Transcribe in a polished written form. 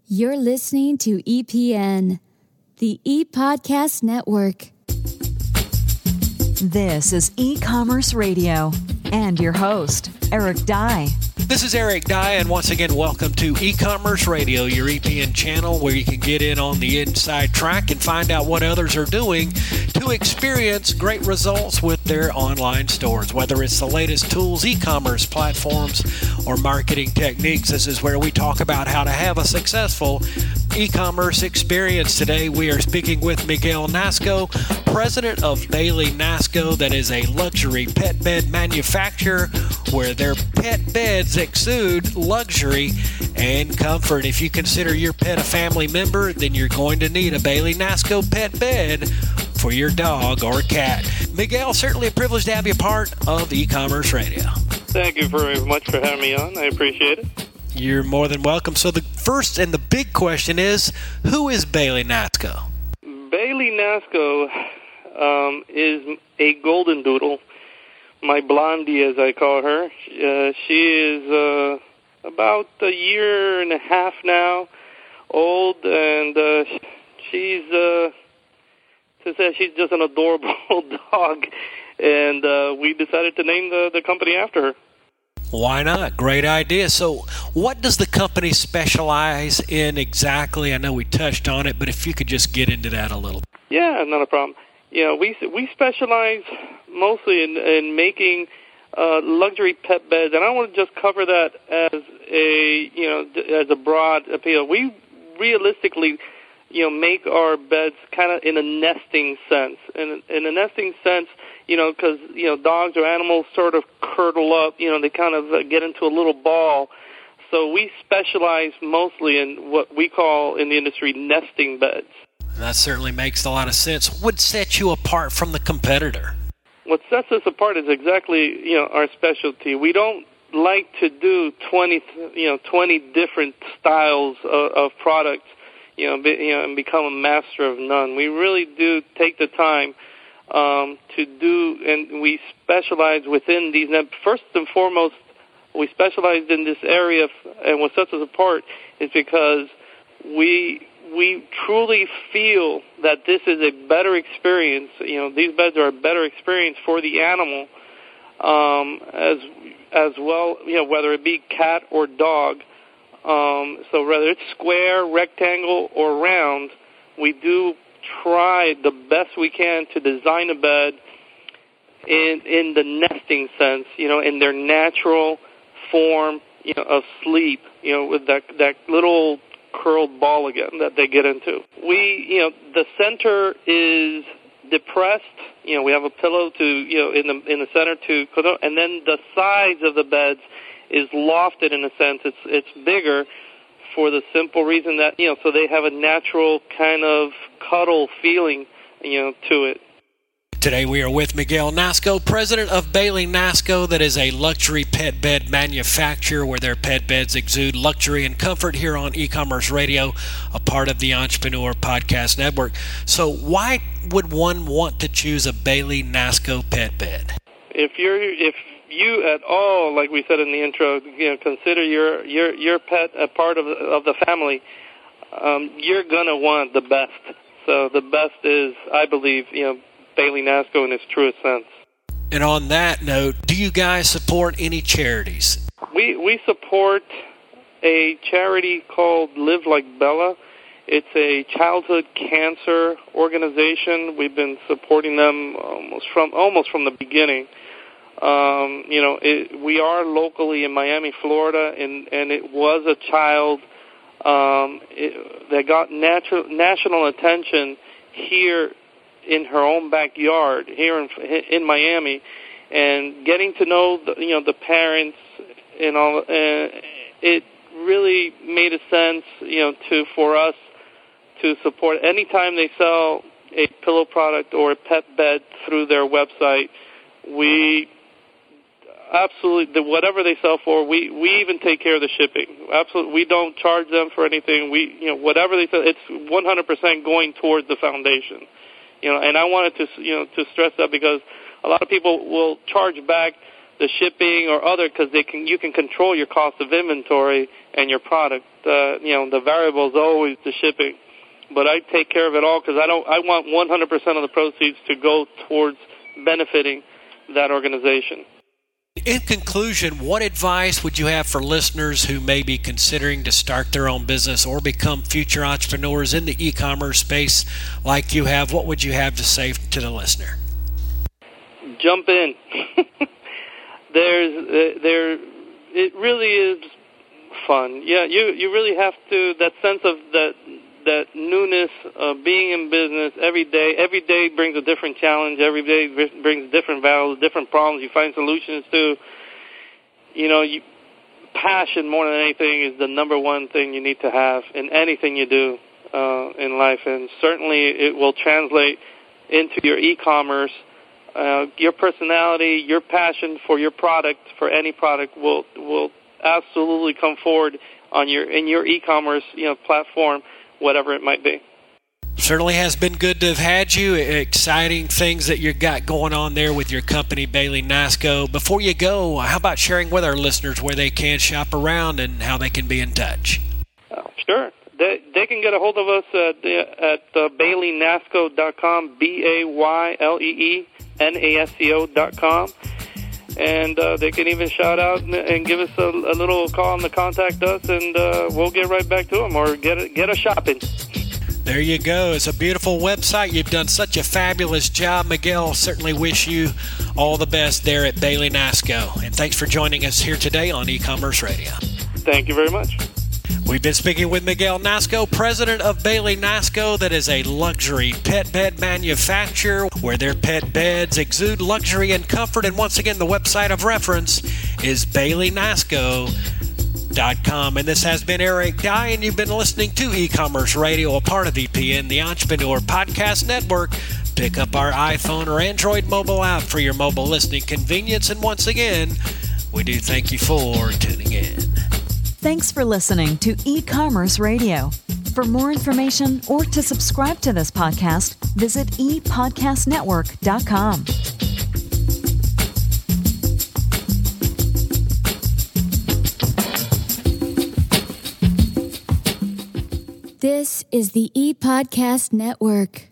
You're listening to EPN, the ePodcast Network. This is E-Commerce Radio and your host, Eric Dye. This is Eric Dye, and once again, welcome to E-Commerce Radio, your EPN channel where you can get in on the inside track and find out what others are doing to experience great results with their online stores. Whether it's the latest tools, e-commerce platforms, or marketing techniques, this is where we talk about how to have a successful e-commerce experience. Today, we are speaking with Miguel Nasco, president of Bailey Nasco, that is a luxury pet bed manufacturer where their pet beds exude luxury and comfort. If you consider your pet a family member, then you're going to need a Bailey Nasco pet bed for your dog or cat. Miguel, certainly a privilege to have you part of E-Commerce Radio. Thank you very much for having me on. I appreciate it. You're more than welcome. So the first and the big question is, who is Bailey Nasco? Bailey Nasco is a golden doodle, my blondie as I call her. She is about a year and a half now old, and she's just an adorable dog, and we decided to name the company after her. Why not? Great idea. So what does the company specialize in exactly? I know we touched on it, but if you could just get into that a little. Yeah, not a problem. You know, we specialize mostly in making luxury pet beds, and I want to just cover that as a broad appeal. We realistically, make our beds kind of in a nesting sense. In a nesting sense, because, dogs or animals sort of curdle up, they kind of get into a little ball. So we specialize mostly in what we call in the industry nesting beds. That certainly makes a lot of sense. What would set you apart from the competitor? What sets us apart is exactly, our specialty. We don't like to do 20 different styles of products, and become a master of none. We really do take the time to do, and we specialize within these. And first and foremost, we specialize in this area, and what sets us apart is because we truly feel that this is a better experience. These beds are a better experience for the animal, as well. Whether it be cat or dog. So whether it's square, rectangle, or round, we do try the best we can to design a bed in the nesting sense, in their natural form, of sleep, with that little curled ball again that they get into. The center is depressed. We have a pillow to, in the center and then the sides of the beds is lofted in a sense. It's bigger for the simple reason that, so they have a natural kind of cuddle feeling, to it. Today we are with Miguel Nasco, president of Bailey Nasco, that is a luxury pet bed manufacturer where their pet beds exude luxury and comfort, here on E-Commerce Radio, a part of the Entrepreneur Podcast Network. So why would one want to choose a Bailey Nasco pet bed? If you at all, like we said in the intro, consider your pet a part of the family, you're gonna want the best. So the best is, I believe, Bailey Nasco in its truest sense. And on that note, do you guys support any charities? We support a charity called Live Like Bella. It's a childhood cancer organization. We've been supporting them almost from the beginning. We are locally in Miami, Florida, and it was a child that got national attention here in her own backyard here in Miami, and getting to know the parents and all. It really made a sense, for us to support. Anytime they sell a pillow product or a pet bed through their website, we absolutely, whatever they sell for, we even take care of the shipping. Absolutely, we don't charge them for anything. Whatever they sell, it's 100% going towards the foundation. And I wanted to stress that, because a lot of people will charge back the shipping or other, because you can control your cost of inventory and your product. The variable is always the shipping. But I take care of it all because I want 100% of the proceeds to go towards benefiting that organization. In conclusion, what advice would you have for listeners who may be considering to start their own business or become future entrepreneurs in the e-commerce space like you have? What would you have to say to the listener? Jump in. It really is fun. Yeah, you really have to, that sense of that newness of being in business every day. Every day brings a different challenge. Every day brings different battles, different problems you find solutions to. Passion more than anything is the number one thing you need to have in anything you do in life, and certainly it will translate into your e-commerce. Your personality, your passion for your product, for any product, will absolutely come forward in your e-commerce platform, whatever it might be. Certainly has been good to have had you. Exciting things that you got going on there with your company, Bailey Nasco. Before you go, how about sharing with our listeners where they can shop around and how they can be in touch? Sure. They can get a hold of us at BaileyNasco.com, BaileyNasco.com. And they can even shout out and give us a little call on the contact us, and we'll get right back to them or get a shopping. There you go. It's a beautiful website. You've done such a fabulous job, Miguel. Certainly wish you all the best there at Bailey Nasco. And thanks for joining us here today on E-Commerce Radio. Thank you very much. We've been speaking with Miguel Nasco, president of Bailey Nasco, that is a luxury pet bed manufacturer where their pet beds exude luxury and comfort. And once again, the website of reference is BaileyNasco.com. And this has been Eric Dye, and you've been listening to E-Commerce Radio, a part of EPN, the Entrepreneur Podcast Network. Pick up our iPhone or Android mobile app for your mobile listening convenience. And once again, we do thank you for tuning in. Thanks for listening to E-Commerce Radio. For more information or to subscribe to this podcast, visit epodcastnetwork.com. This is the ePodcast Network.